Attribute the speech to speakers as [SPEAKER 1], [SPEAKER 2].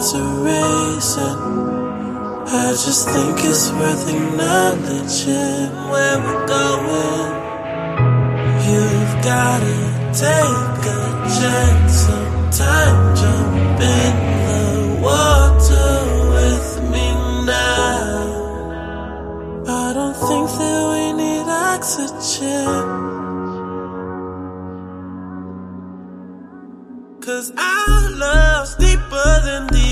[SPEAKER 1] hearts are racing. I just think it's worth acknowledging where we're going. You've gotta take a chance sometime. Jump in the water with me now. I don't think that we need oxygen, 'cause I